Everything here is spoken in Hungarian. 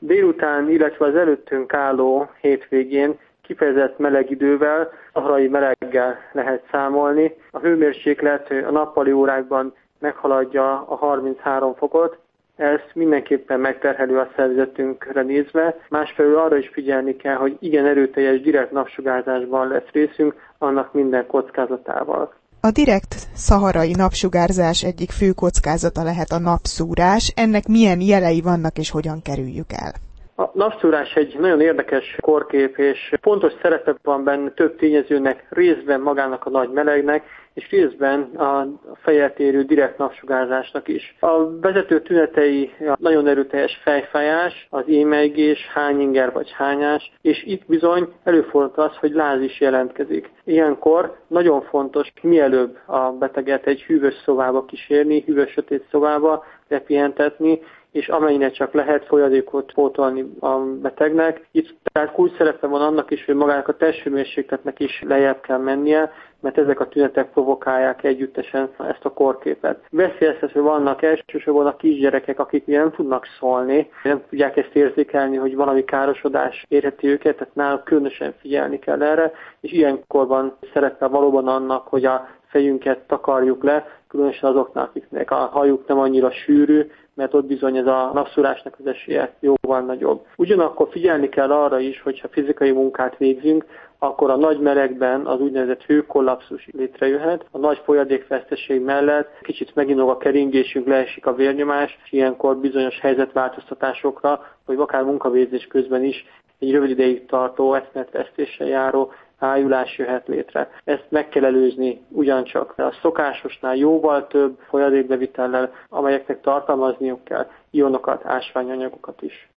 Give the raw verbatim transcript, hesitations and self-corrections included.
Délután, illetve az előttünk álló hétvégén kifejezett meleg idővel, szaharai meleggel lehet számolni. A hőmérséklet a nappali órákban meghaladja a harminchárom fokot, ez mindenképpen megterhelő a szervezetünkre nézve. Másfelől arra is figyelni kell, hogy igen erőteljes direkt napsugárzásban lesz részünk, annak minden kockázatával. A direkt szaharai napsugárzás egyik fő kockázata lehet a napszúrás. Ennek milyen jelei vannak és hogyan kerüljük el? A napszúrás egy nagyon érdekes korkép, és fontos szerepe van benne több tényezőnek, részben magának a nagy melegnek, és részben a fejelt érő direkt napsugárzásnak is. A vezető tünetei a nagyon erőteljes fejfájás, az émelygés, hányinger vagy hányás, és itt bizony előfordul az, hogy láz is jelentkezik. Ilyenkor nagyon fontos mielőbb a beteget egy hűvös szobába kísérni, hűvös sötét szobába lepihentetni, és amennyire csak lehet folyadékot pótolni a betegnek. Itt tehát kulcs szerepe van annak is, hogy magának a testhőmérsékletnek is lejjebb kell mennie, mert ezek a tünetek provokálják együttesen ezt a korképet. Veszélyeztető vannak elsősorban a kisgyerekek, akik nem tudnak szólni, nem tudják ezt érzékelni, hogy valami károsodás érheti őket, tehát náluk különösen figyelni kell erre, és ilyenkor van szerepe valóban annak, hogy a fejünket takarjuk le, különösen azoknak, akiknek a hajuk nem annyira sűrű, mert ott bizony ez a napszúrásnak az esélye jóval nagyobb. Ugyanakkor figyelni kell arra is, hogyha fizikai munkát végzünk, akkor a nagy melegben az úgynevezett hőkollapszus létrejöhet. A nagy folyadékveszteség mellett kicsit meginog a keringésünk, leesik a vérnyomás, és ilyenkor bizonyos helyzetváltoztatásokra, vagy akár munkavégzés közben is egy rövid ideig tartó eszmetvesztéssel járó ájulás jöhet létre. Ezt meg kell előzni ugyancsak a szokásosnál jóval több folyadékbevitellel, amelyeknek tartalmazniuk kell ionokat, ásványanyagokat is.